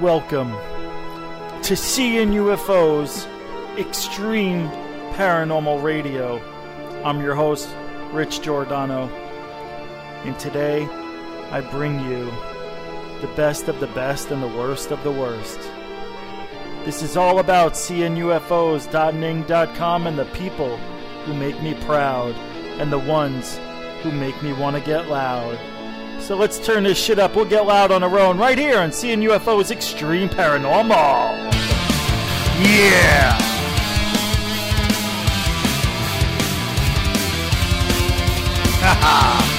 Welcome to Seeing UFOs Extreme Paranormal Radio. I'm your host, Rich Giordano, and today I bring you the best of the best and the worst of the worst. This is all about seeingufos.ning.com and the people who make me proud and the ones who make me want to get loud. So let's turn this shit up. We'll get loud on our own right here on Seeing UFOs Extreme Paranormal. Yeah! Haha!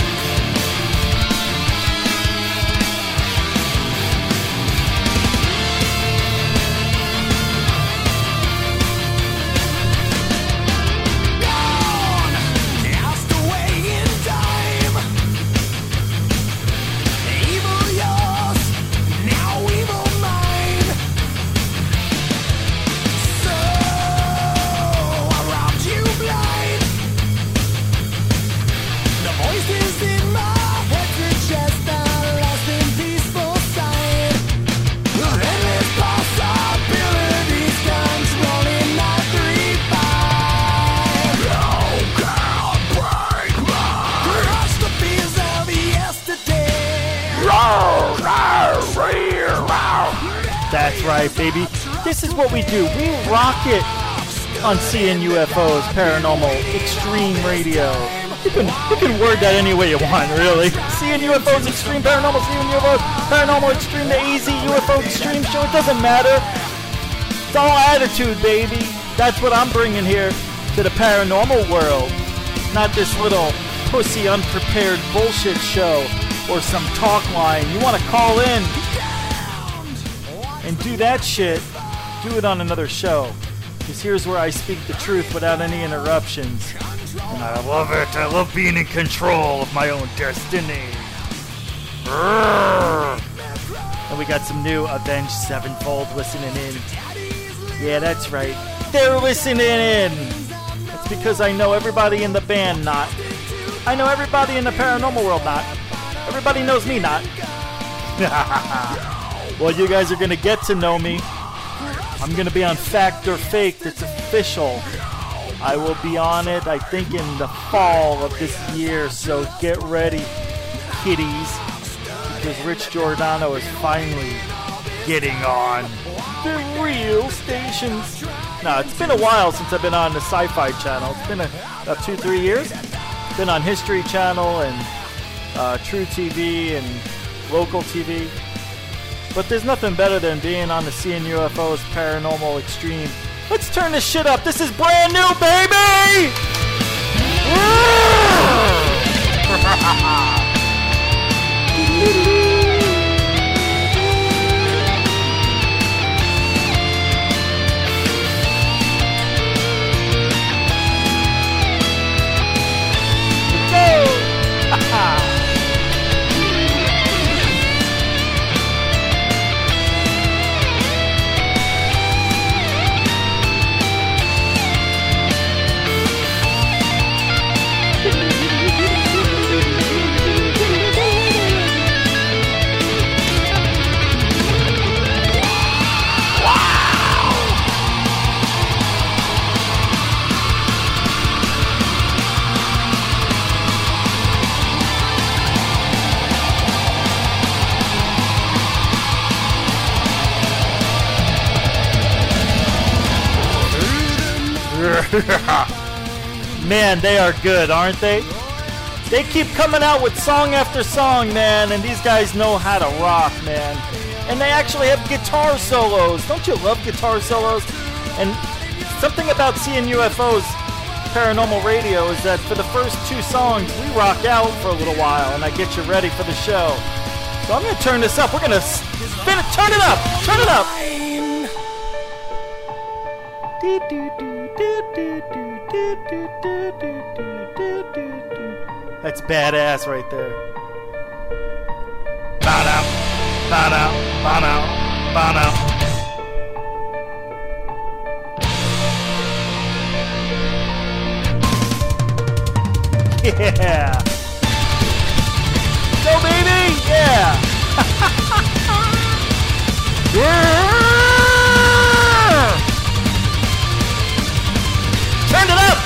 That's right, baby. This is what we do. We rock it on Seeing UFOs Paranormal Extreme Radio. You can word that any way you want, really. Seeing UFOs Extreme Paranormal, Seeing UFOs Paranormal Extreme, the AZ UFO Extreme Show. It doesn't matter. It's all attitude, baby. That's what I'm bringing here to the paranormal world. Not this little pussy unprepared bullshit show or some talk line. You want to call in and do that shit, do it on another show. Because here's where I speak the truth without any interruptions. And I love it. I love being in control of my own destiny. And we got some new Avenged Sevenfold listening in. Yeah, that's right. They're listening in. It's because I know everybody in the band not. I know everybody in the paranormal world not. Everybody knows me not. Well, you guys are going to get to know me. I'm going to be on Fact or Fake. It's official. I will be on it, I think, in the fall of this year. So get ready, kiddies. Because Rich Giordano is finally getting on the real stations. Now, it's been a while since I've been on the Sci-Fi Channel. It's been about 2-3 years. Been on History Channel and True TV and local TV. But there's nothing better than being on the Seeing UFOs Paranormal Extreme. Let's turn this shit up. This is brand new, baby! Go! Man, they are good, aren't they? They keep coming out with song after song, man, and these guys know how to rock, man. And they actually have guitar solos. Don't you love guitar solos? And something about Seeing UFOs Paranormal Radio is that for the first 2 songs, we rock out for a little while, and I get you ready for the show. So I'm going to turn this up. We're going to spin it. Turn it up. Turn it up. That's badass right there. Ba-da, ba-da, ba-da, ba-da. Yeah. Go, baby. Yeah. Turn it up!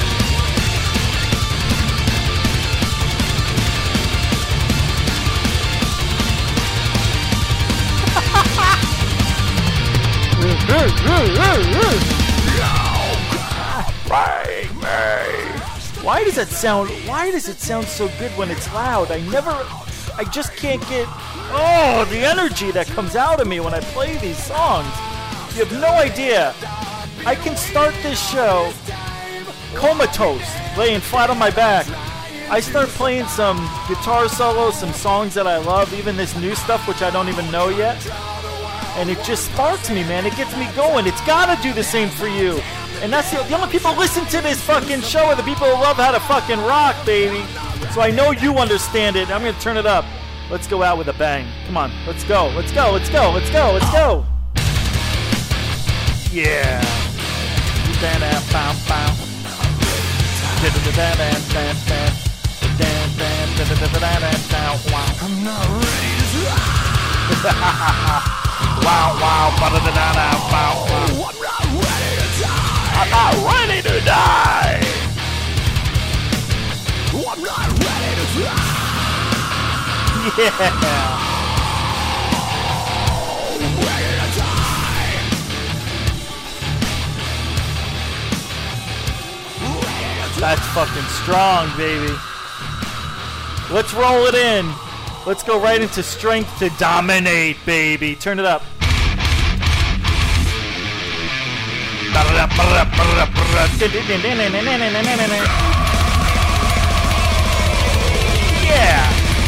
Why does it sound so good when it's loud? I just can't get, the energy that comes out of me when I play these songs. You have no idea. I can start this show comatose, laying flat on my back. I start playing some guitar solos, some songs that I love, even this new stuff which I don't even know yet. And it just sparks me, man. It gets me going. It's gotta do the same for you. And that's the only people who listen to this fucking show are the people who love how to fucking rock, baby. So I know you understand it. I'm gonna turn it up. Let's go out with a bang. Come on, let's go. Let's go. Let's go. Let's go. Let's go. Yeah. I'm not ready to wow, wow, wow, wow. I'm not ready to die. I'm not ready to die. Yeah. Ready to die. That's fucking strong, baby. Let's roll it in. Let's go right into Strength to Dominate, baby. Turn it up. Yeah.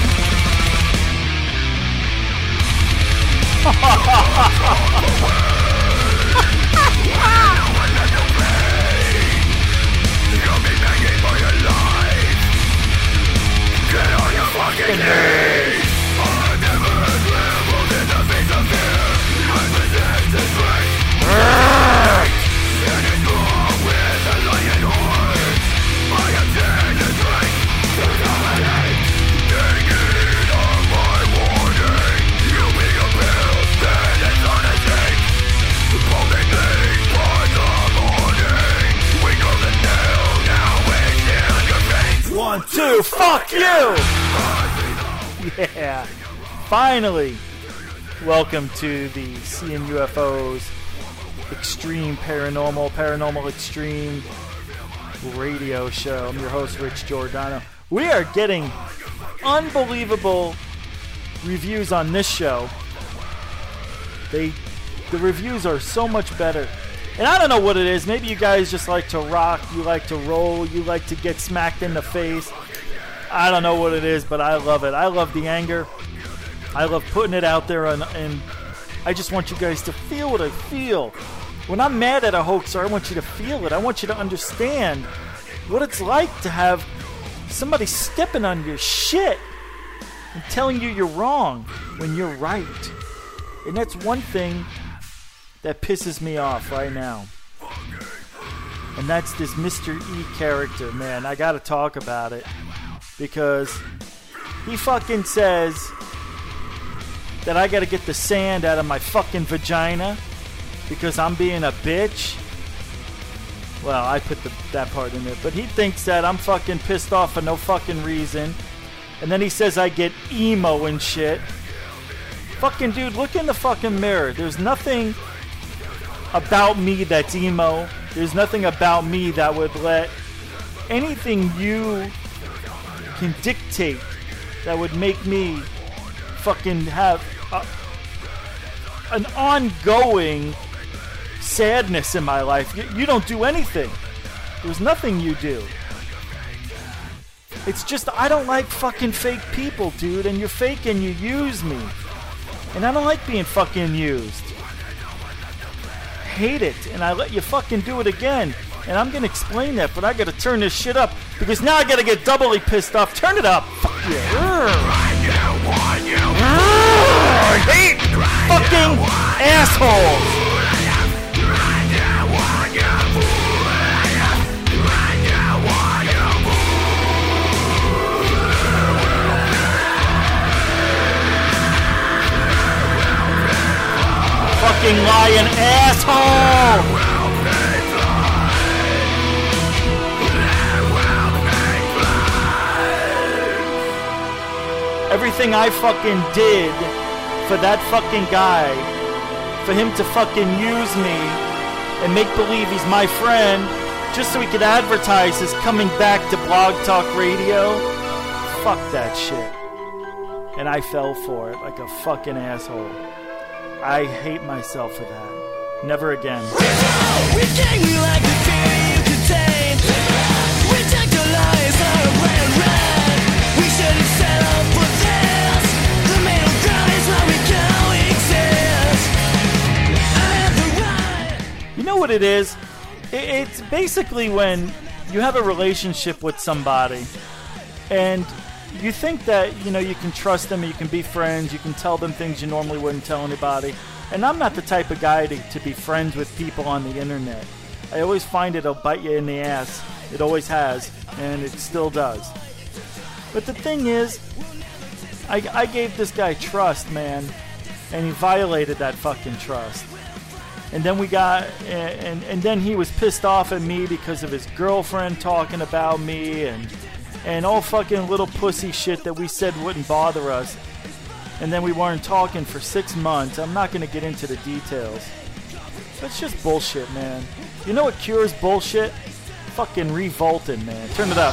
Get on your fucking knees. I never trembled in the face of fear. I possess the strength. And it's wrong with a lion heart. I am dead to drink to dominate. Take it on my warning. You'll be a pill, then it's on a shake. Holding me by the morning. We go the nail, now it's in your face. 1, 2, fuck you! Yeah, finally, welcome to the Seeing UFOs Extreme Paranormal Extreme radio show. I'm your host, Rich Giordano. We are getting unbelievable reviews on this show. The reviews are so much better. And I don't know what it is. Maybe you guys just like to rock, you like to roll, you like to get smacked in the face. I don't know what it is, but I love it. I love the anger. I love putting it out there, and I just want you guys to feel what I feel. When I'm mad at a hoaxer, I want you to feel it. I want you to understand what it's like to have somebody stepping on your shit and telling you you're wrong when you're right. And that's one thing that pisses me off right now. And that's this Mr. E character, man. I gotta talk about it. Because he fucking says that I gotta get the sand out of my fucking vagina because I'm being a bitch. Well, I put that part in there. But he thinks that I'm fucking pissed off for no fucking reason. And then he says I get emo and shit. Fucking dude, look in the fucking mirror. There's nothing about me that's emo. There's nothing about me that would let anything you can dictate that would make me fucking have an ongoing sadness in my life. You don't do anything. There's nothing you do. It's just I don't like fucking fake people, dude, and you're fake and you use me. And I don't like being fucking used. Hate it, and I let you fucking do it again. And I'm gonna explain that, but I gotta turn this shit up because now I gotta get doubly pissed off. Turn it up. Fuck yeah. I hate fucking assholes. Fuck fucking lying asshole! Everything I fucking did for that fucking guy, for him to fucking use me and make believe he's my friend just so he could advertise his coming back to Blog Talk Radio, fuck that shit. And I fell for it like a fucking asshole. I hate myself for that. Never again. We take you like the fear you contain. We take the lies out of red. We shouldn't settle for this. The middle ground is where we coexist. I have the right. You know what it is? It's basically when you have a relationship with somebody and you think that, you know, you can trust them, you can be friends, you can tell them things you normally wouldn't tell anybody. And I'm not the type of guy to be friends with people on the internet. I always find it'll bite you in the ass. It always has, and it still does. But the thing is, I gave this guy trust, man, and he violated that fucking trust. And then we got, and then he was pissed off at me because of his girlfriend talking about me and all fucking little pussy shit that we said wouldn't bother us. And then we weren't talking for 6 months. I'm not going to get into the details. That's just bullshit, man. You know what cures bullshit? Fucking revolting, man. Turn it up.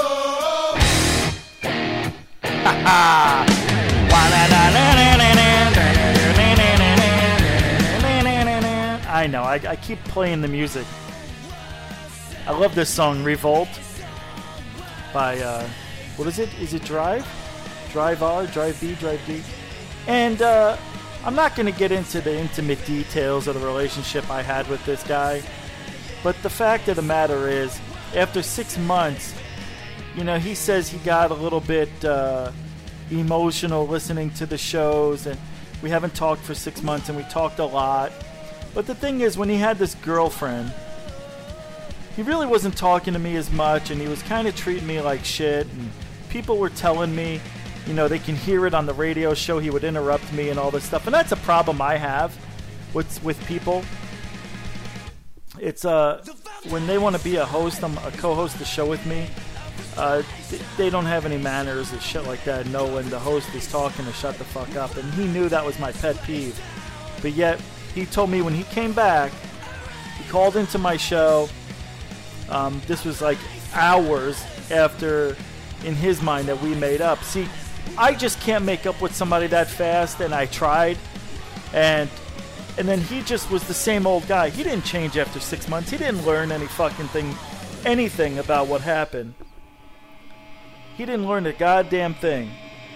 I know, I keep playing the music. I love this song, Revolt, by, what is it? Is it Drive? Drive R, Drive B, Drive D? And, I'm not going to get into the intimate details of the relationship I had with this guy, but the fact of the matter is, after 6 months, you know, he says he got a little bit, emotional listening to the shows, and we haven't talked for 6 months, and we talked a lot. But the thing is, when he had this girlfriend, he really wasn't talking to me as much, and he was kind of treating me like shit, and people were telling me, you know, they can hear it on the radio show, he would interrupt me and all this stuff, and that's a problem I have with people. It's, when they want to be a host, a co-host the show with me, they don't have any manners and shit like that, know when the host is talking to shut the fuck up, and he knew that was my pet peeve. But yet, he told me when he came back, he called into my show. This was like hours after, in his mind, that we made up. See, I just can't make up with somebody that fast, and I tried. And then he just was the same old guy. He didn't change after 6 months. He didn't learn anything about what happened. He didn't learn a goddamn thing.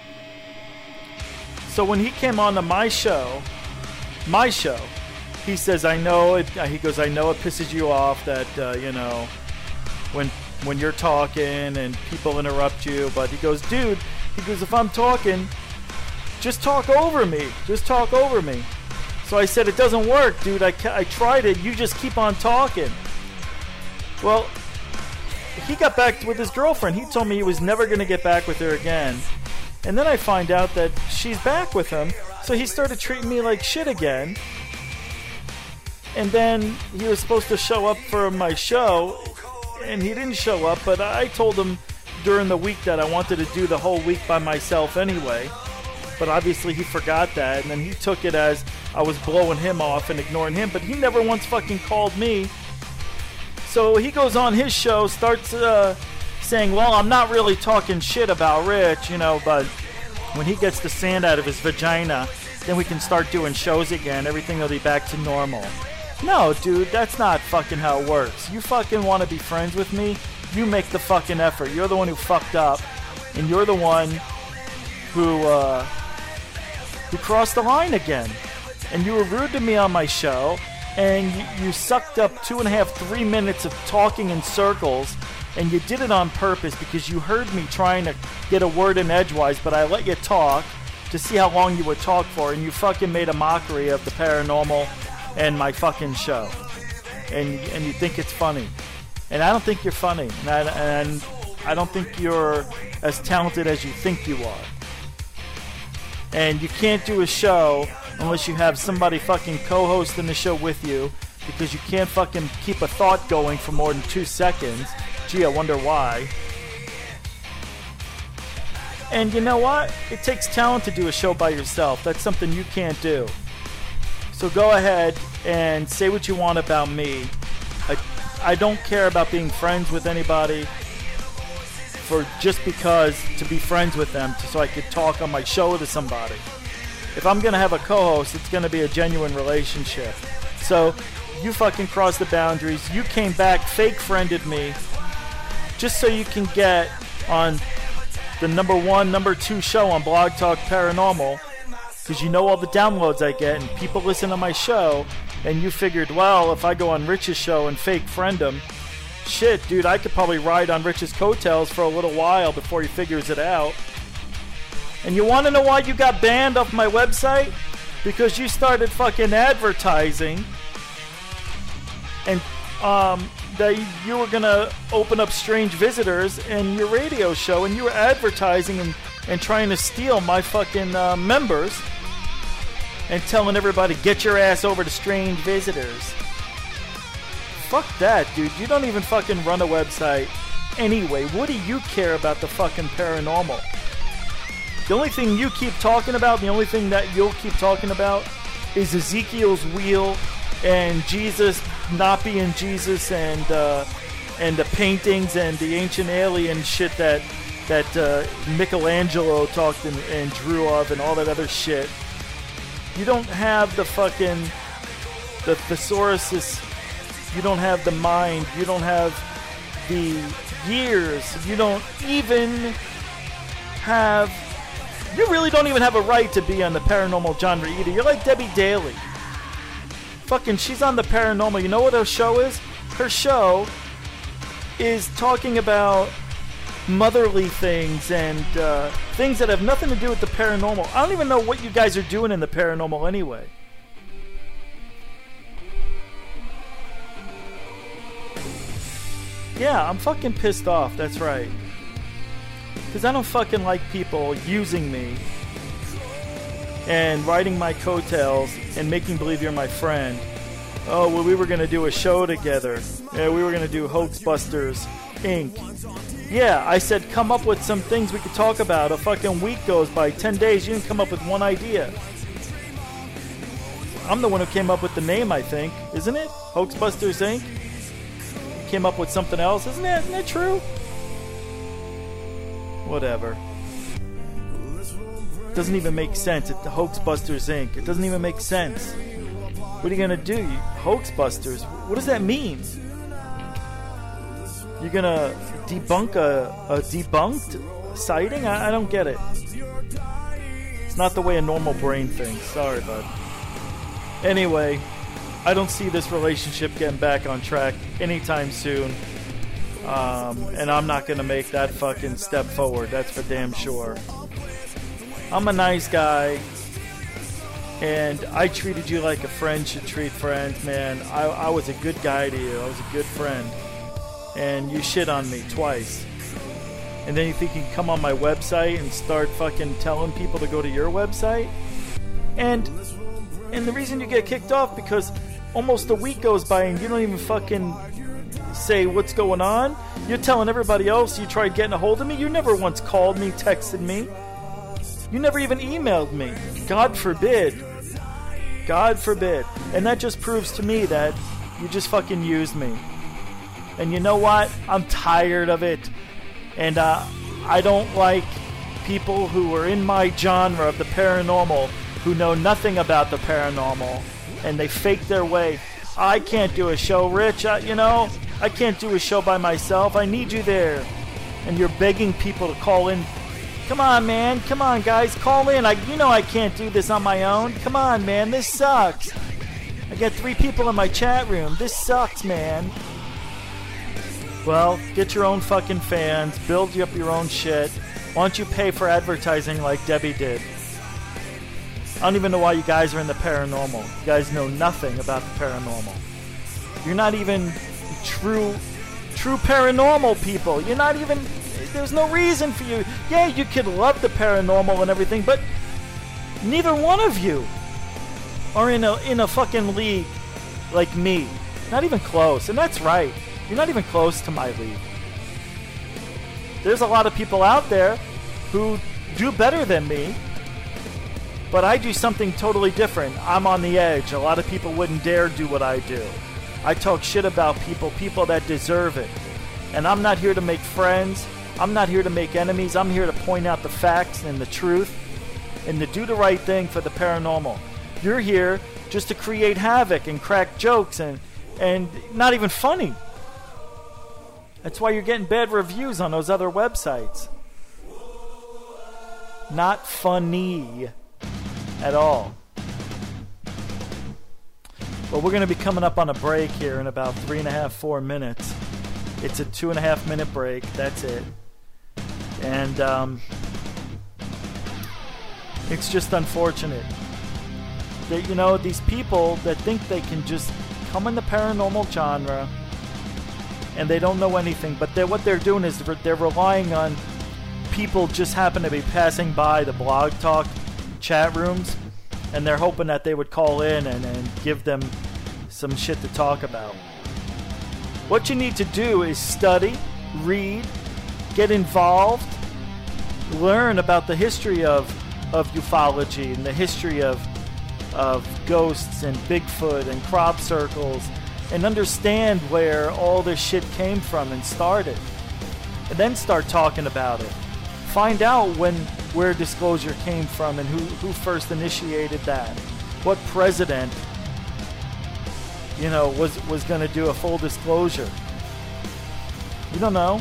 So when he came on to my show, he says, I know it, he goes, I know it pisses you off that, you know, when you're talking and people interrupt you, but he goes, dude, he goes, if I'm talking, just talk over me. Just talk over me. So I said, it doesn't work, dude. I tried it. You just keep on talking. Well, he got back with his girlfriend. He told me he was never going to get back with her again. And then I find out that she's back with him. So he started treating me like shit again. And then he was supposed to show up for my show, and he didn't show up, but I told him during the week that I wanted to do the whole week by myself anyway. But obviously he forgot that, and then he took it as I was blowing him off and ignoring him, but he never once fucking called me. So he goes on his show, starts saying, well, I'm not really talking shit about Rich, you know, but when he gets the sand out of his vagina, then we can start doing shows again. Everything will be back to normal. No, dude, that's not fucking how it works. You fucking want to be friends with me? You make the fucking effort. You're the one who fucked up, and you're the one who crossed the line again. And you were rude to me on my show, and you sucked up 2.5, 3 minutes of talking in circles, and you did it on purpose because you heard me trying to get a word in edgewise, but I let you talk to see how long you would talk for, and you fucking made a mockery of the paranormal and my fucking show. And you think it's funny. And I don't think you're funny. And I don't think you're as talented as you think you are. And you can't do a show unless you have somebody fucking co-hosting the show with you, because you can't fucking keep a thought going for more than 2 seconds. Gee, I wonder why. And you know what? It takes talent to do a show by yourself. That's something you can't do. So go ahead and say what you want about me. I don't care about being friends with anybody for just because to be friends with them so I could talk on my show to somebody. If I'm going to have a co-host, it's going to be a genuine relationship. So you fucking crossed the boundaries. You came back, fake friended me, just so you can get on the number 1, number 2 show on Blog Talk Paranormal, because you know all the downloads I get and people listen to my show, and you figured, well, if I go on Rich's show and fake friend him, shit, dude, I could probably ride on Rich's coattails for a little while before he figures it out. And you want to know why you got banned off my website? Because you started fucking advertising and that you were gonna open up strange visitors in your radio show, and you were advertising and trying to steal my fucking members and telling everybody, get your ass over to strange visitors. Fuck that, dude. You don't even fucking run a website anyway. What do you care about the fucking paranormal? The only thing you keep talking about, the only thing that you'll keep talking about is Ezekiel's wheel and Jesus not being Jesus and the paintings and the ancient alien shit that Michelangelo talked and drew of and all that other shit. You don't have the fucking the thesauruses. You don't have the mind. You don't have the years. You don't even have... You really don't even have a right to be on the paranormal genre either. You're like Debbie Daly. Fucking, she's on the paranormal. You know what her show is? Her show is talking about motherly things and things that have nothing to do with the paranormal. I don't even know what you guys are doing in the paranormal anyway. Yeah, I'm fucking pissed off, that's right. Because I don't fucking like people using me and riding my coattails and making believe you're my friend. Oh, well, we were going to do a show together. Yeah, we were going to do Hoaxbusters Inc. Yeah, I said come up with some things we could talk about. A fucking week goes by, 10 days, you didn't come up with one idea. I'm the one who came up with the name, I think. Isn't it? Hoaxbusters Inc.? Came up with something else, isn't it? Isn't it true? Whatever. It doesn't even make sense. It's the Hoaxbusters Inc. It doesn't even make sense. What are you gonna do? Hoaxbusters? What does that mean? You're gonna debunk a debunked sighting? I don't get it. It's not the way a normal brain thinks. Sorry, bud. Anyway, I don't see this relationship getting back on track anytime soon. And I'm not gonna make that fucking step forward. That's for damn sure. I'm a nice guy. And I treated you like a friend should treat friends, man. I was a good guy to you. I was a good friend. And you shit on me twice. And then you think you can come on my website and start fucking telling people to go to your website? And the reason you get kicked off because almost a week goes by and you don't even fucking say what's going on. You're telling everybody else you tried getting a hold of me. You never once called me, texted me. You never even emailed me. God forbid. God forbid. And that just proves to me that you just fucking used me. And you know what? I'm tired of it. And I don't like people who are in my genre of the paranormal who know nothing about the paranormal. And they fake their way. I can't do a show, Rich. I can't do a show by myself. I need you there. And you're begging people to call in. Come on, man. Come on, guys. Call in. I can't do this on my own. Come on, man. This sucks. I got 3 people in my chat room. This sucks, man. Well, get your own fucking fans. Build you up your own shit. Why don't you pay for advertising like Debbie did? I don't even know why you guys are in the paranormal. You guys know nothing about the paranormal. You're not even true paranormal people. You're not even... There's no reason for you. Yeah, you could love the paranormal and everything, but neither one of you are in a fucking league like me. Not even close. And that's right. You're not even close to my league. There's a lot of people out there who do better than me, but I do something totally different. I'm on the edge. A lot of people wouldn't dare do what I do. I talk shit about people that deserve it. And I'm not here to make friends. I'm not here to make enemies. I'm here to point out the facts and the truth and to do the right thing for the paranormal. You're here just to create havoc and crack jokes and not even funny. That's why you're getting bad reviews on those other websites. Not funny at all. Well, we're going to be coming up on a break here in about 3.5, 4 minutes. It's a 2.5 minute break. That's it. And it's just unfortunate that, you know, these people that think they can just come in the paranormal genre and they don't know anything, but what they're doing is they're relying on people just happen to be passing by the Blog Talk chat rooms, and they're hoping that they would call in and give them some shit to talk about. What you need to do is study, read, get involved, learn about the history of ufology and the history of ghosts and Bigfoot and crop circles, and understand where all this shit came from and started. And then start talking about it. Find out where disclosure came from and who first initiated that. What president, you know, was going to do a full disclosure. You don't know.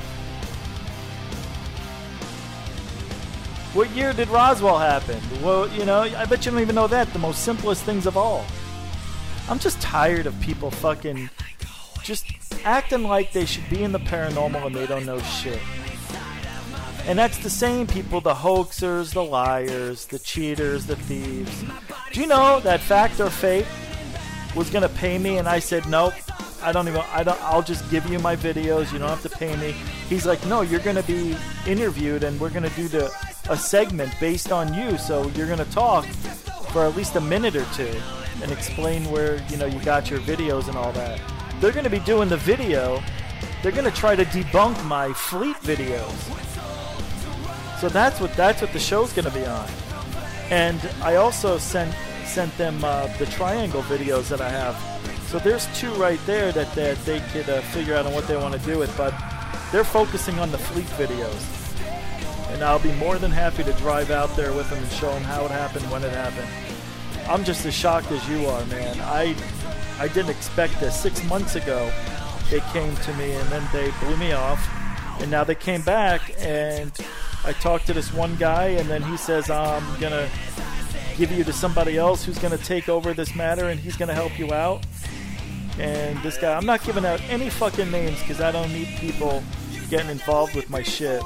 What year did Roswell happen? Well, you know, I bet you don't even know that. The most simplest things of all. I'm just tired of people fucking just acting like they should be in the paranormal and they don't know shit. And that's the same people, the hoaxers, the liars, the cheaters, the thieves. Do you know that Fact or Fake was going to pay me, and I said, nope, I'll just give you my videos, you don't have to pay me. He's like, no, you're going to be interviewed and we're going to do a segment based on you, so you're going to talk for at least a minute or two and explain where, you know, you got your videos and all that. They're going to be doing the video. They're going to try to debunk my fleet videos. So that's what the show's going to be on. And I also sent them the triangle videos that I have. So there's two right there that they could figure out on what they want to do with, but they're focusing on the fleet videos. And I'll be more than happy to drive out there with them and show them how it happened, when it happened. I'm just as shocked as you are, man. I didn't expect this. 6 months ago, they came to me and then they blew me off. And now they came back, and I talked to this one guy, and then he says, I'm going to give you to somebody else who's going to take over this matter, and he's going to help you out. And this guy, I'm not giving out any fucking names because I don't need people getting involved with my shit.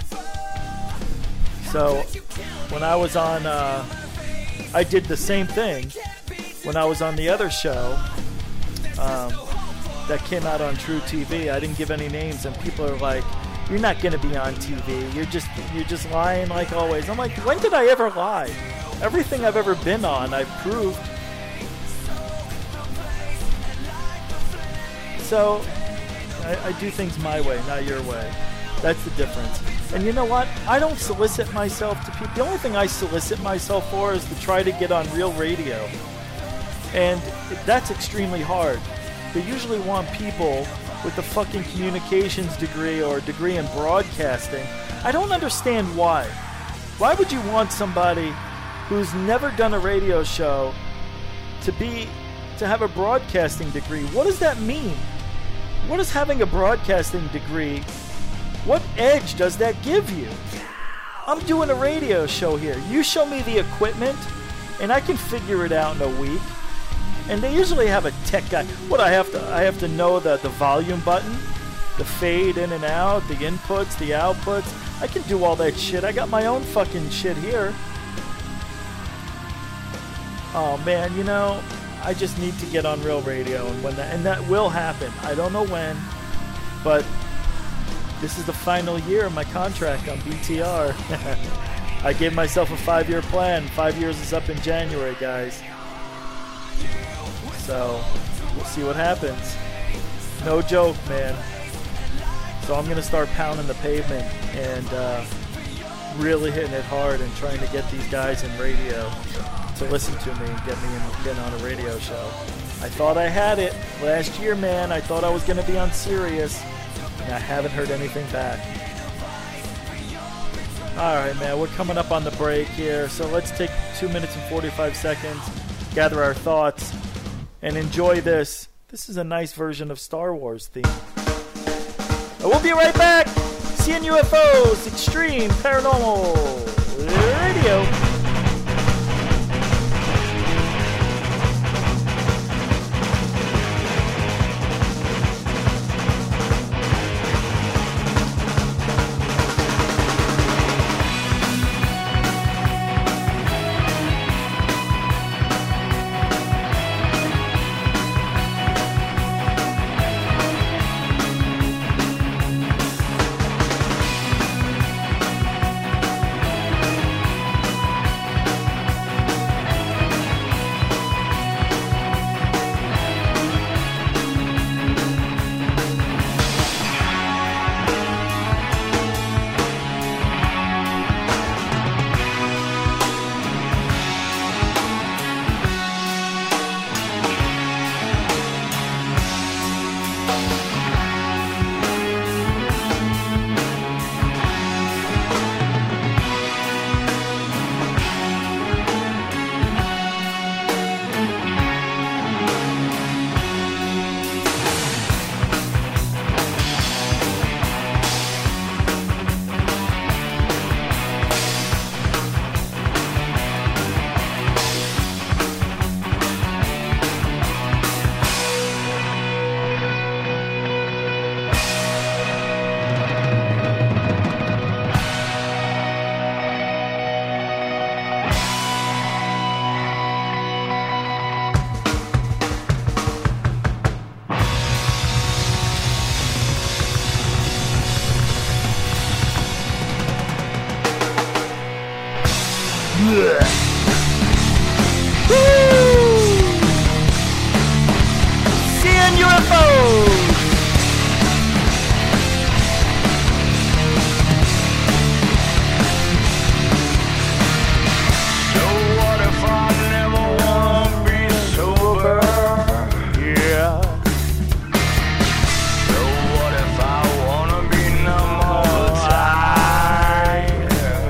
So when I was on, I did the same thing when I was on the other show that came out on True TV. I didn't give any names, and people are like, you're not going to be on TV. You're just lying like always. I'm like, when did I ever lie? Everything I've ever been on, I've proved. So I do things my way, not your way. That's the difference. And you know what? I don't solicit myself to people. The only thing I solicit myself for is to try to get on real radio. And that's extremely hard. They usually want people with a fucking communications degree or a degree in broadcasting. I don't understand why. Why would you want somebody who's never done a radio show to have a broadcasting degree? What does that mean? What is having a broadcasting degree? What edge does that give you? I'm doing a radio show here. You show me the equipment, and I can figure it out in a week. And they usually have a tech guy. What I have to know the volume button, the fade in and out, the inputs, the outputs. I can do all that shit. I got my own fucking shit here. Oh man, you know, I just need to get on real radio, and that will happen. I don't know when, but this is the final year of my contract on BTR. I gave myself a 5-year plan. 5 years is up in January, guys. So we'll see what happens. No joke, man. So I'm gonna start pounding the pavement and really hitting it hard and trying to get these guys in radio to listen to me and get on a radio show. I thought I had it last year, man. I thought I was gonna be on Sirius, and I haven't heard anything back. All right, man. We're coming up on the break here, so let's take 2 minutes and 45 seconds, gather our thoughts, and enjoy this. This is a nice version of Star Wars theme. We'll be right back. Seeing UFOs, Extreme Paranormal Radio. Seeing UFOs. So what if I never wanna be sober? Yeah. So what if I wanna be numb all the time?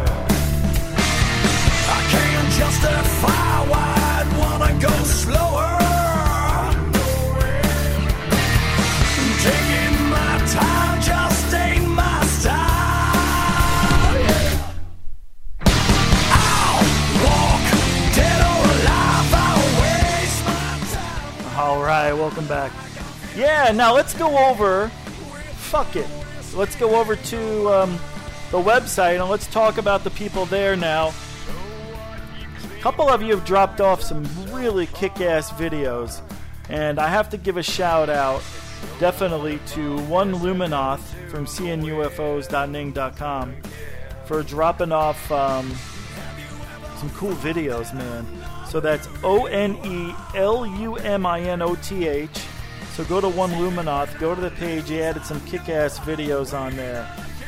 I can't justify why I'd wanna go slower. Taking my time just ain't my style. I'll walk dead or alive. I'll waste my time. All right, welcome back. Yeah, now let's go over. Fuck it. Let's go over to the website and let's talk about the people there now. A couple of you have dropped off some really kick-ass videos, and I have to give a shout out definitely to One Luminoth from seeingufos.ning.com for dropping off some cool videos, man. So that's ONELUMINOTH. So go to One Luminoth, go to the page. He added some kick-ass videos on there.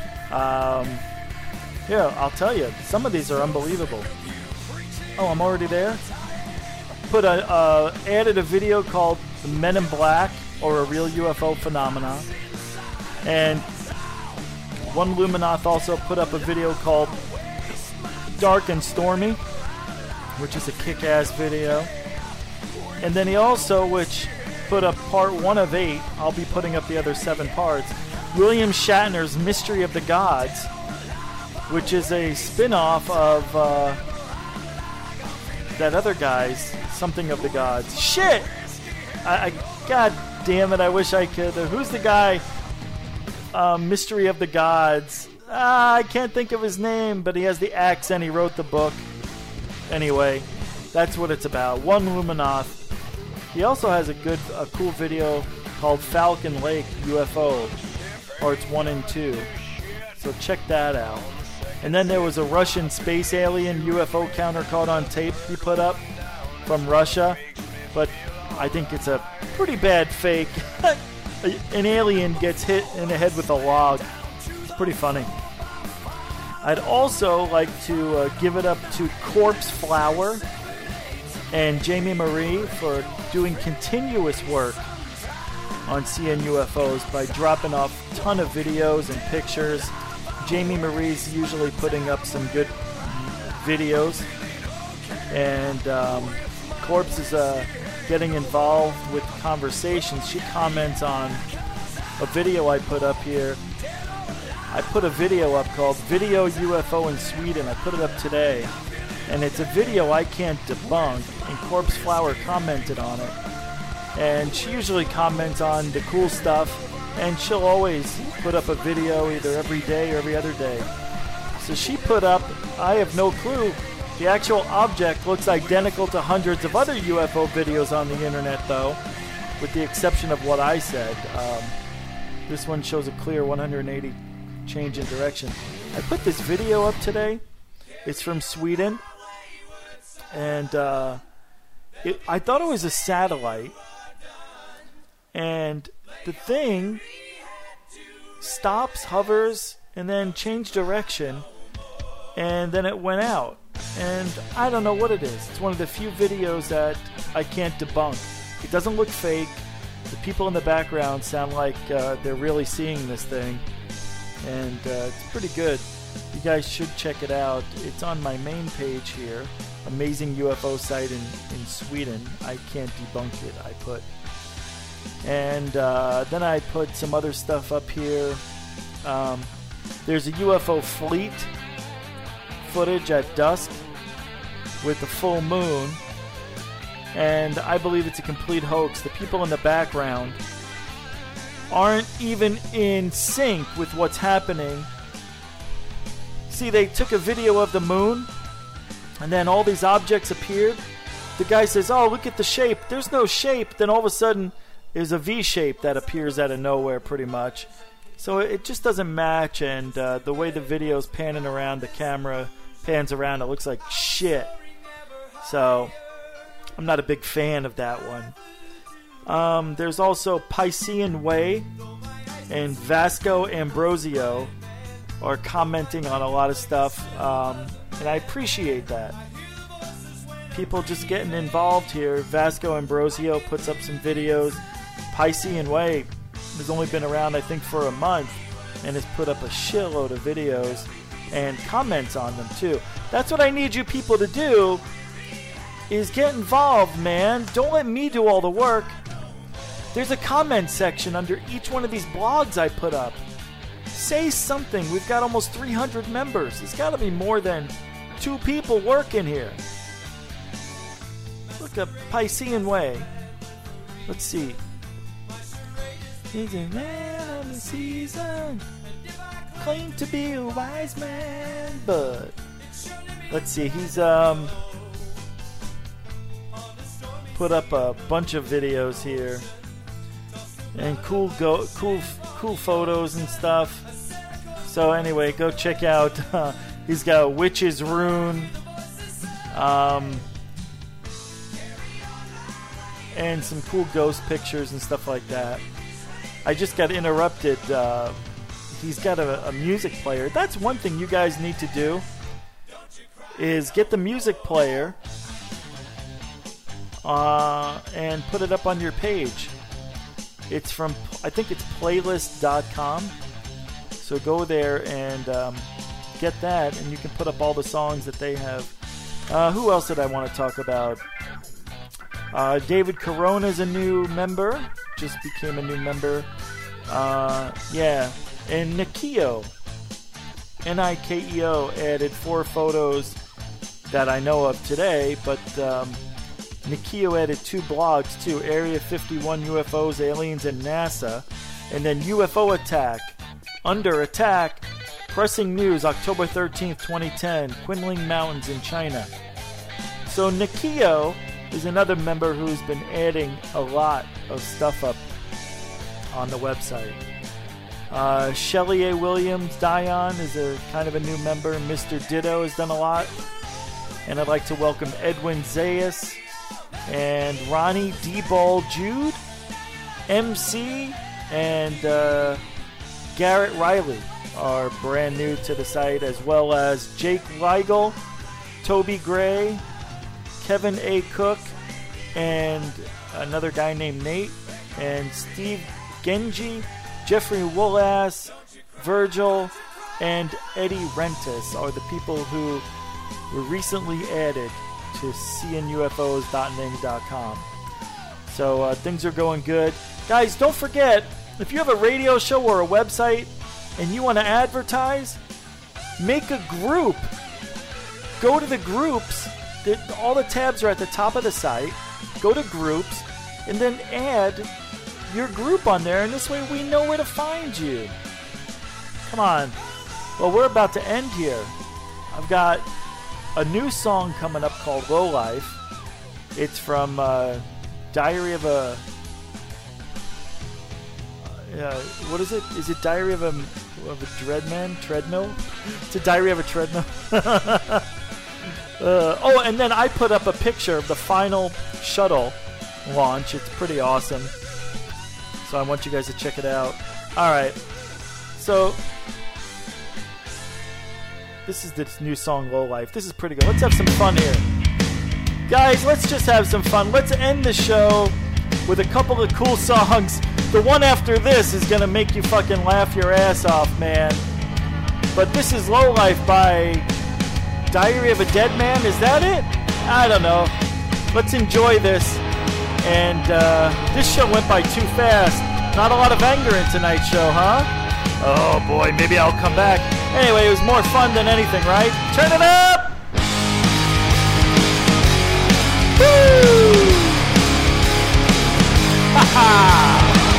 Yeah, I'll tell you, some of these are unbelievable. Oh, I'm already there? Added a video called The Men in Black, or a Real UFO Phenomena. And One Luminoth also put up a video called Dark and Stormy, which is a kick-ass video. And then he also, which put up part 1 of 8, I'll be putting up the other 7 parts, William Shatner's Mystery of the Gods, which is a spin-off of that other guy's Something of the Gods. Shit! God damn it, I wish I could. Who's the guy? Mystery of the Gods. I can't think of his name, but he has the accent. He wrote the book. Anyway, that's what it's about. One Luminoth. He also has a cool video called Falcon Lake UFO, parts 1 and 2. So check that out. And then there was a Russian space alien UFO counter caught on tape he put up from Russia. But I think it's a pretty bad fake. An alien gets hit in the head with a log. It's pretty funny. I'd also like to give it up to Corpse Flower and Jamie Marie for doing continuous work on CN UFOs by dropping off a ton of videos and pictures. Jamie Marie's usually putting up some good videos, and Corpse is getting involved with conversations. She comments on a video I put up here. I put a video up called Video UFO in Sweden. I put it up today, and it's a video I can't debunk, and Corpse Flower commented on it. And she usually comments on the cool stuff, and she'll always put up a video either every day or every other day. So she put up, I have no clue, the actual object looks identical to hundreds of other UFO videos on the internet, though, with the exception of what I said. This one shows a clear 180 change in direction. I put this video up today. It's from Sweden, and I thought it was a satellite, and the thing stops, hovers, and then changed direction, and then it went out. And I don't know what it is. It's one of the few videos that I can't debunk. It doesn't look fake. The people in the background sound like they're really seeing this thing, and it's pretty good. You guys should check it out. It's on my main page here. Amazing UFO site in Sweden. I can't debunk it, I put. And then I put some other stuff up here. There's a UFO fleet footage at dusk with the full moon, and I believe it's a complete hoax. The people in the background aren't even in sync with what's happening. See, they took a video of the moon, and then all these objects appeared. The guy says, oh, look at the shape. There's no shape. Then all of a sudden, there's a V shape that appears out of nowhere, pretty much. So it just doesn't match, and the way the video's panning around, the camera pans around, it looks like shit. So I'm not a big fan of that one. There's also Piscean Way and Vasco Ambrosio are commenting on a lot of stuff, and I appreciate that. People just getting involved here. Vasco Ambrosio puts up some videos. Piscean Way has only been around, I think, for a month, and has put up a shitload of videos and comments on them too. That's what I need you people to do, is get involved, man. Don't let me do all the work. There's a comment section under each one of these blogs I put up. Say something. We've got almost 300 members. There's got to be more than 2 people working here. Look up Piscean Way. Let's see. He's a man on the season, claim to be a wise man, but let's see. He's put up a bunch of videos here and cool photos and stuff. So anyway, go check out. He's got a Witch's Rune, and some cool ghost pictures and stuff like that. I just got interrupted. He's got a music player. That's one thing you guys need to do, is get the music player and put it up on your page. It's from, I think it's playlist.com. So go there and get that, and you can put up all the songs that they have. Who else did I want to talk about? David Corona is a new member. Just became a new member. Yeah. And Nikeo, Nikeo, added 4 photos that I know of today, but Nikeo added 2 blogs too. Area 51 UFOs, Aliens, and NASA. And then UFO Attack. Under Attack, Pressing News, October 13th, 2010, Qinling Mountains in China. So Nikeo is another member who's been adding a lot of stuff up on the website. Shelly A. Williams Dion is a kind of a new member. Mr. Ditto has done a lot. And I'd like to welcome Edwin Zayas and Ronnie D-Ball Jude, MC, and Garrett Riley are brand new to the site, as well as Jake Weigel, Toby Gray, Kevin A. Cook, and another guy named Nate, and Steve Genji, Jeffrey Woolass, Virgil, and Eddie Rentis are the people who were recently added to seeingufos.ning.com. So things are going good. Guys, don't forget, if you have a radio show or a website and you want to advertise, make a group. Go to the groups. All the tabs are at the top of the site. Go to groups and then add your group on there, and this way we know where to find you. Come on. Well, we're about to end here. I've got a new song coming up called Low Life. It's from Diary of a... what is it? Is it Diary of a Dreadman? Treadmill? It's a Diary of a Treadmill. And then I put up a picture of the final shuttle launch. It's pretty awesome. So I want you guys to check it out. Alright. So, this is this new song, Low Life. This is pretty good. Let's have some fun here. Guys, let's just have some fun. Let's end the show with a couple of cool songs. The one after this is going to make you fucking laugh your ass off, man. But this is Low Life by Diary of a Dead Man. Is that it? I don't know. Let's enjoy this. And this show went by too fast. Not a lot of anger in tonight's show, huh? Oh boy, maybe I'll come back. Anyway, it was more fun than anything, right? Turn it up! Woo! Ha ha!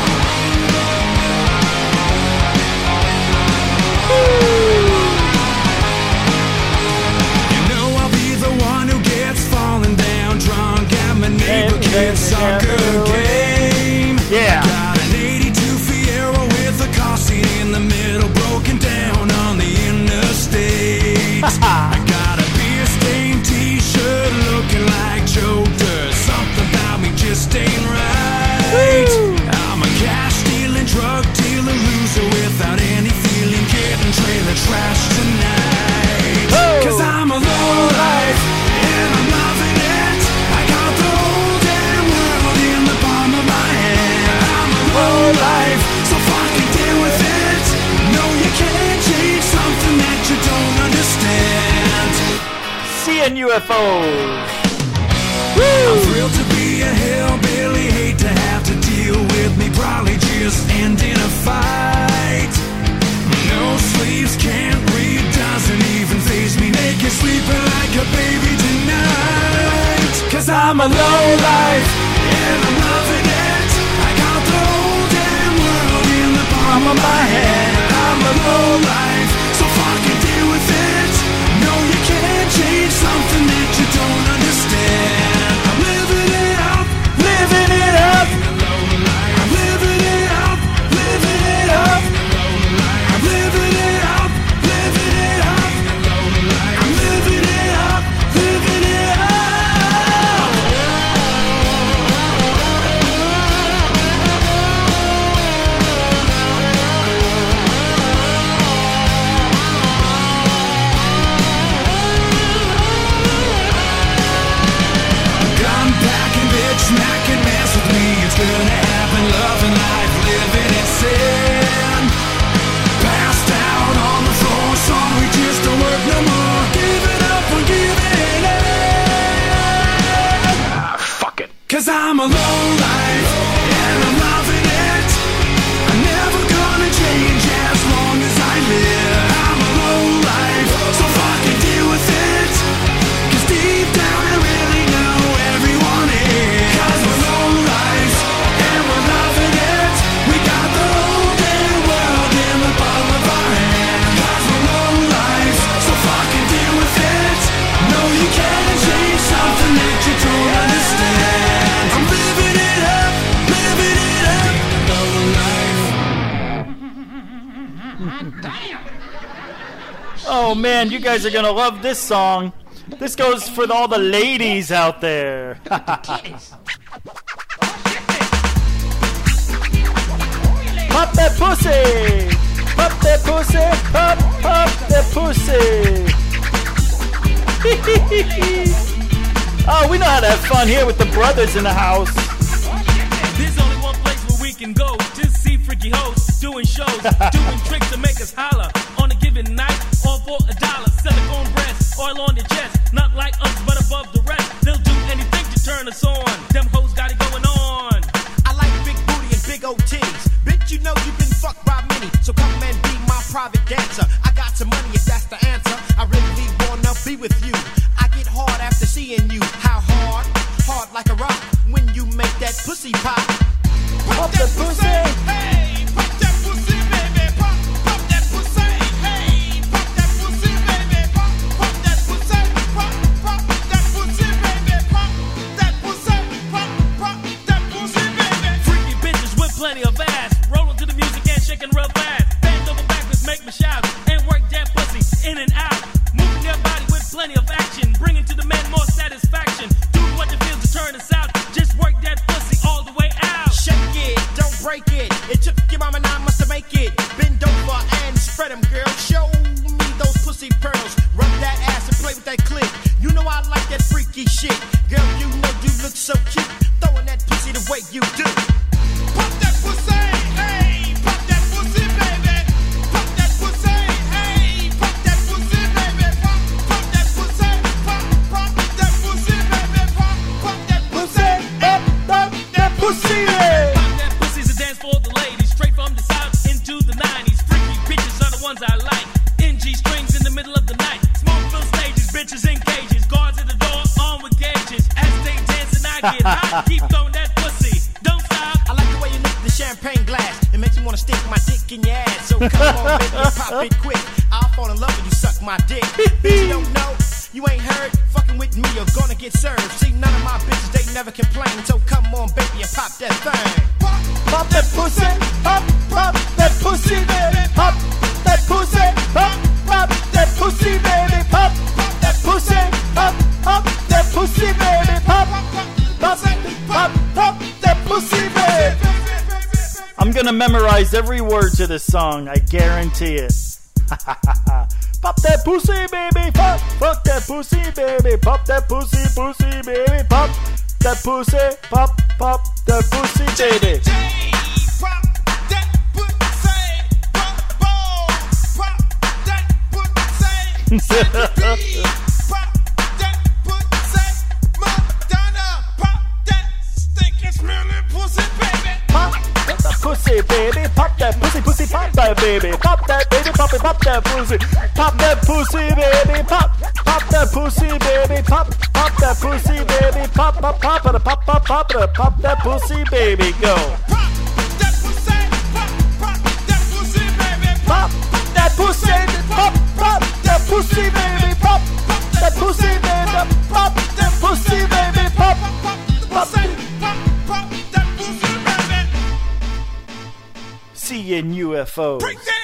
Neighbor kid's soccer game. Yeah. Got an 82 Fiero with a car seat in the middle, broken down on the interstate. I got a beer stained t-shirt looking like Joe Dirt. Something about me just ain't right. Woo. I'm a cash stealing, drug dealer, loser without any feeling, getting trailer trash tonight. Whoa. 'Cause I'm a low life and I'm loving it. Life, so fucking deal with it. No, you can't change something that you don't understand. Seeing UFOs. Woo! I'm thrilled to be a hillbilly, hate to have to deal with me, probably just end in a fight. No sleeves, can't read, doesn't even faze me, naked sleeping like a baby tonight. 'Cause I'm a low life and I'm loving it. Palm of my hand, I'm a low life, so fucking deal with it. No, you can't change something that you don't understand. I'm living it up, living it up. I'm living it up, living it up. I'm living it up, living it up. I'm living it up, living it up. Smacking mess with me, it's gonna happen. Loving life, living in sin. Passed out on the floor, sorry, just don't work no more. Giving up, we're giving in. Fuck it. 'Cause I'm a low life and I'm loving it. I'm never gonna change as long as I live. I'm a low life, so fucking deal with it. 'Cause deep down I really know everyone is. Oh man, you guys are gonna love this song. This goes for all the ladies out there. Pop that pussy! Pop that pussy! Pop that pussy! Oh, we know how to have fun here with the brothers in the house. There's only one place where we can go to see freaky hoes doing shows, doing tricks to make us holler on a given night, all for $1. Silicone breasts, oil on their chest, not like us but above the rest. They'll do anything to turn us on. Them hoes got it going on. I like big booty and big old titties. Bitch, you know you've been fucked by many, so come and be my private dancer. I got some money if that's the answer. I really wanna be with you. I get hard after seeing you. How hard? Hard like a rock when you make that pussy pop. Pop that pussy! Hey, pop that pussy, baby. Pop that pussy. Hey, pop that pussy, baby. Pop that pussy. Pop that pussy, baby. Pop that pussy. Pop that pussy, baby. Freaky bitches with plenty of ass, rolling to the music and shaking real fast. Bend over backwards, make me shout, and work that pussy in and out. Moving their body with plenty of action, bringing to the men more satisfaction. Do what it feels to turn us out. Just work that pussy all the way out. Shake it, don't break it. It took your mama 9 months to make it. Bend over and spread them, girl. Show me those pussy pearls. Rub that ass and play with that clip. You know I like that freaky shit. Girl, you know you look so cute. Throwing that pussy the way you do. Pop that pussy, hey. Pop that pussy, baby. Pop that pussy, hey. Pop that pussy, baby. Pop that pussy. Pop that pussy, baby. Pop that pussy. Pop that pussy! Pop that pussy's a dance for the ladies, straight from the south into the 90s. Freaky bitches are the ones I like. NG strings in the middle of the night. Smoke-filled stages, bitches in cages. Guards at the door, armed with gauges. As they dance and I get hot, keep throwing that pussy. Don't stop. I like the way you lick the champagne glass. It makes me wanna stick my dick in your ass. So come on, baby, and pop it quick. I'll fall in love when you suck my dick. Bitch, you don't know, you ain't heard. Fucking with me, you're gonna get served. See, none of my bitches, they never complain. So come on, baby, and pop that thing. Pop that pussy! Pop that pussy, baby! Pop that pussy! Pop that pussy, baby! Pop that pussy! Pop that pussy, baby! Pop that pussy, baby! I'm gonna memorize every word to this song, I guarantee it. Pop that pussy, baby! Pop that pussy, baby! Pop that pussy, baby! Pop that pussy! Pop that pussy, baby! Pop that pussy. Pop that pussy. Pop that pussy. Madonna. Pop that stinking smelling pussy, baby. Pop that pussy, baby. Pop that pussy, pop that baby. Pop that baby, pop that pussy. Pop that pussy, baby. Pop that pussy, baby. Pop that pussy, baby. Pop that pussy, baby. Go. Pop that pussy. Pop that pussy, baby. Pop that pussy, pop that pussy, baby. Pop that pussy, baby. Pop that pussy, baby. Pop that pussy, baby. seeing UFOs. Break that.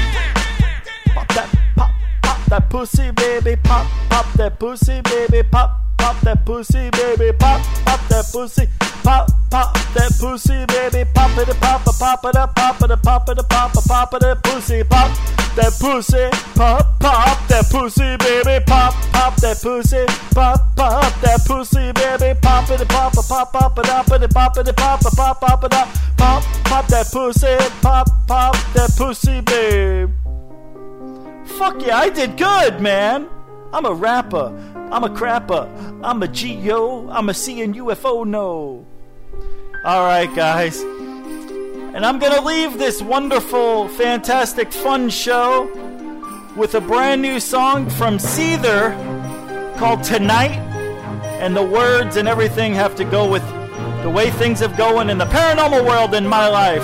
Pop that pussy, baby. Pop that pussy, baby. Pop that pussy, baby. Pop that pussy. Pop that pussy, baby. Pop it, pop it, pop it, pop it, pop it, pop it, pop it, pussy. Pop that pussy. Pop that pussy, baby. Pop that pussy. Pop that pussy, baby. Pop it, pop it, pop it, pop it, pop it, pop it, pop it, pop that pussy. Pop that pussy, babe. Fuck yeah, I did good, man. I'm a rapper. I'm a crapper. I'm a G.O. I'm a seeing UFO, no. Alright, guys. And I'm gonna leave this wonderful, fantastic, fun show with a brand new song from Seether called Tonight. And the words and everything have to go with the way things have going in the paranormal world in my life.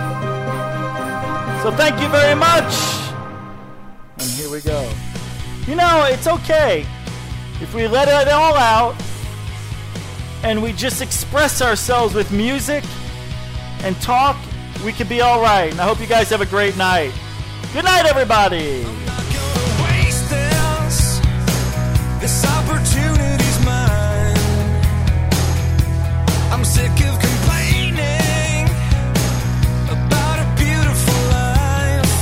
So thank you very much. And here we go. You know, it's okay if we let it all out and we just express ourselves with music and talk, we could be all right. And I hope you guys have a great night. Good night, everybody. This opportunity's mine. I'm sick of complaining about a beautiful life.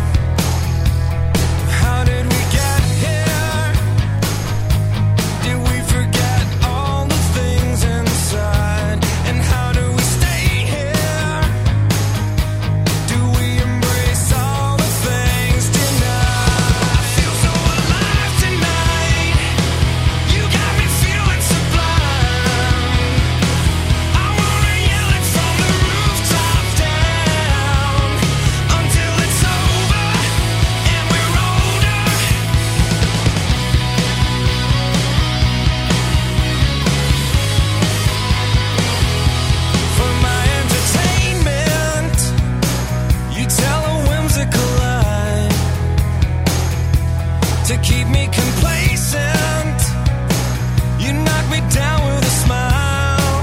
How did we get here? Did we forget all the things inside? And how do we stay here? Do we embrace all the things tonight? I feel so alive tonight. You got me feeling sublime. I wanna yell it from the rooftop down until it's over and we're older. For my entertainment, you tell a whimsical lie to keep me complacent. You knock me down with a smile.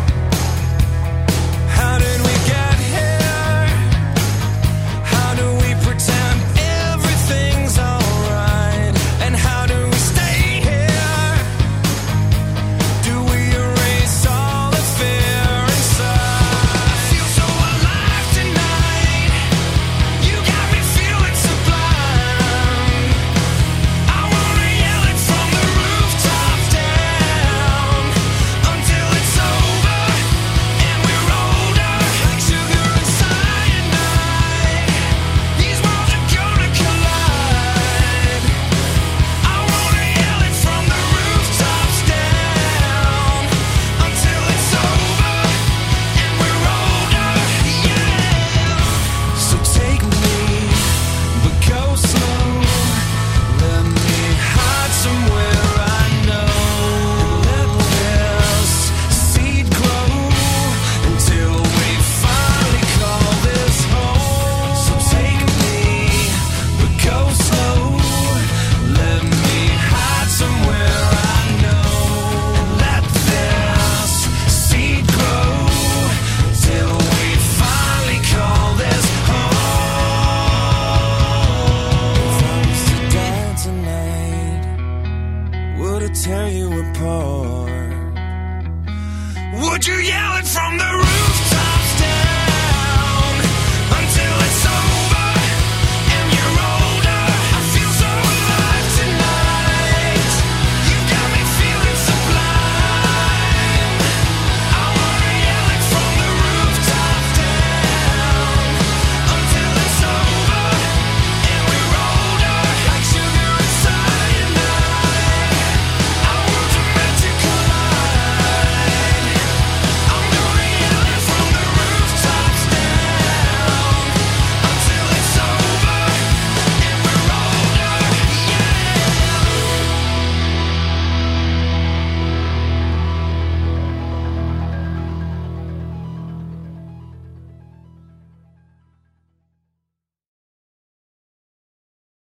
How did we get here? How do we pretend everything's alright? And how do we stay here? Do we erase all the fear inside? I feel so alive tonight. You got me feeling sublime. I wanna yell it from the rooftop down until it's over and we're older. Like sugar and cyanide, these worlds are gonna collide. I wanna yell it from the rooftops down until it's over and we're older. Yeah. So take me, but go slow. Let me hide somewhere I know. Let this seed grow until we finally call this home. So take me, but go slow. Let me hide somewhere I know. Let this seed grow till we finally call this home. If I was to die tonight, would it tear you apart? Would you yell it from the roof?